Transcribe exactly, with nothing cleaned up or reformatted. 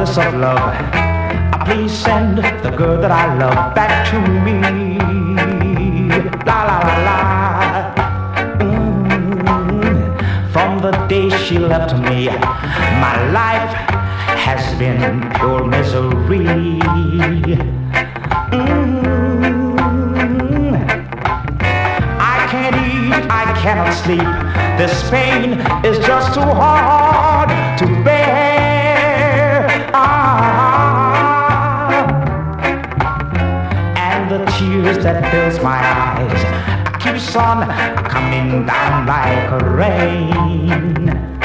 goddess of love, please send the girl that I love back to me. La la la la. Mm. From the day she left me, my life has been pure misery. Mm. I can't eat, I cannot sleep. This pain is just too hard to bear. Ah. And the tears that fills my eyes keeps on coming down like rain.